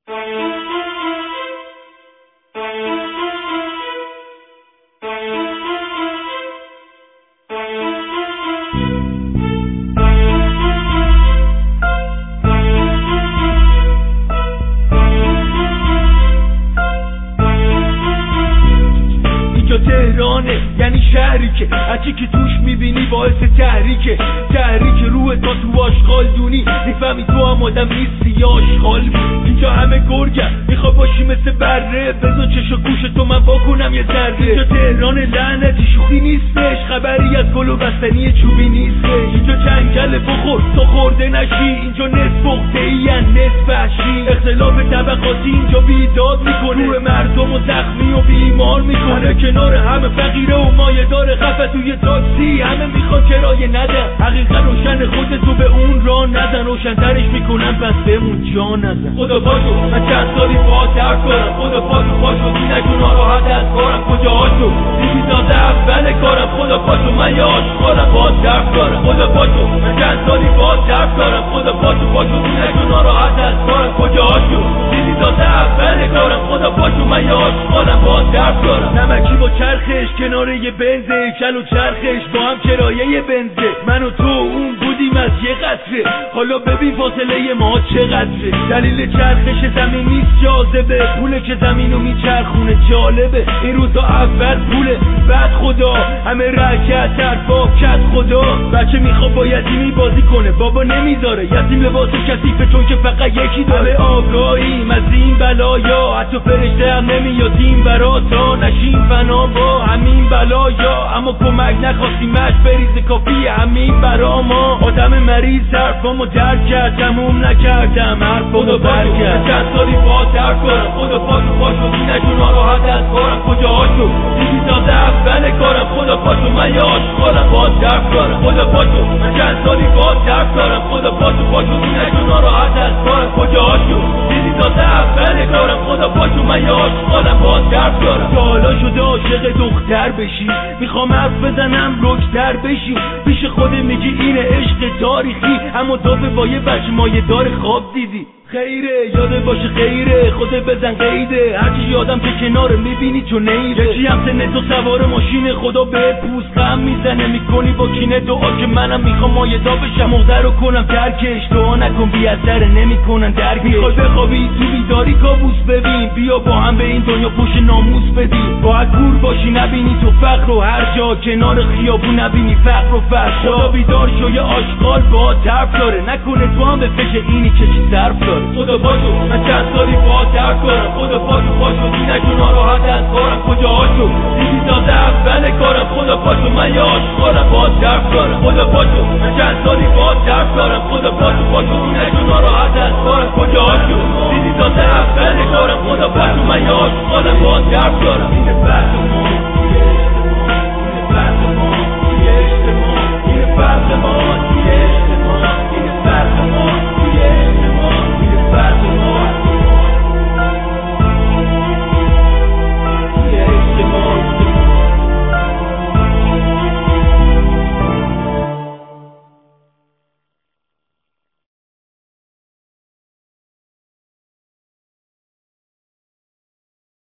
تهرانه، یعنی شهری که هرچی که توش میبینی باعث تحریکه. تحریک روح تا تو آشغال دونی میفهمی تو هم آدم نیستی یا آشغال بود. اینجا همه گرگم میخوا باشی مثل بره، بذار چش و گوش تو من واکنم یه ذره. اینجا تهران لعنتی شوخی نیستش، خبری از گل و بستنی چوبی نیستش. اینجا جنگل بخور تو خورده نشی، اینجا نصف اخته‌ای نصف وحشی. اختلاف طبقاتی اینجا بیداد میکنه، روح مردم و زخمی و بیمار میکنه. کنار همه فقیره و مایه داره خفه توی تاکسی، همه میخوان کرایه ندن. حقیقت روشن خودتو به اون راه نزن، روشن‌ترش میکنن پس بهمون جا نزن. خدا پاشو من چند سالی باهات درد دارم، خدا پاشو نگو ناراحت از کارم کجاهاشو دیدی تازه اول کارم. خدا پاشو من یه عاشقارم باهات درد دارم، خدا پاشو من چند سالی باهات درد دارم. خدا پاشو نگو ناراحت از کارم کجاهاشو دیدی تازه اول کارم. خدا پاشو من یه عاشقارم باهات درد دارم. نمکی با چرخش کنار یه بنزه، کل و چرخش با هم کرایه بنزه. من و تو اون بودیم از یه قطره، حالا ببین فاصله ما چقدره. دلیل چرخش زمین نیست جاذبه، پوله که زمینو میچرخونه جالبه. این روزا اول پوله بعد خدا، همه رکعت طرفا کت خدا. بچه میخواد با یتیمی بازی کنه، بابا نمیذاره. یتیم لباس کثیفه چون که فقط یکی داره. همه آگاهیم از این بلایا، حتی فرشته هم نمیاد این برا تا نشیم فنا با همین بلایا. اما کمک نخواستیمش بریز کافی همین برا ما. آدم مریض حرفامو درک کرد، تموم نکردم حرفامو برگرد. چند سالی باهات درد دارم، خدا پاشو نگو ناراحت از کارم کجاهاشو دیدی تازه اول کارم. خدا پاشو من یه عاشقارم باهات درد دارم، خدا پاشو من چند سالی باهات درد دارم. خدا پاشو نگو ناراحت از کارم کجاهاشو دیدی تازه اول کارم. خدا پاشو من یه عاشقارم باهات درد دارم. تا حالا شده عاشق دختر بشی، میخوام حرف بزنم رکتر بشی. پیش خود میگی اینه عشق تاریخی، اما دافه با یه بچه مایه دار خواب دیدی. خیره یاده باشه خیره، خودت بزن قیده. هرچی یادم که کنار میبینی تو نیره. یکی هم سن تو سوار ماشین، خدا به پوست غم میزنه. میکنی با کینه دعا که منم میخوام مایدا بشم. مغزه رو کنم ترکش، دعا نکن بی اثره نمیکنن درکش. میخوای بخوابی تو بیداری کابوس ببین، بیا با هم به این دنیا پوش ناموس بدیم. باید کور باشی نبینی تو فقر و هر جا، کنار خیابون نبینی فقر و فحشا. خدا بیدار شو یه آشغال با طرف داره، نکنه تو هم به فکر اینی که چی صرف داره. خدا پاشو من چند سالی باهات درد دارم، خدا پاشو نگو ناراحت از کارم کجاهاشو دیدی تازه اول کارم. خدا پاشو من یه عاشقارم باهات درد دارم، خدا پاشو من چند سالی باهات درد دارم. خدا پاشو نگو ناراحت از کارم کجاهاشو دیدی تازه اول کارم. خدا پاشو من یه عاشقارم باهات درد دارم. این بحث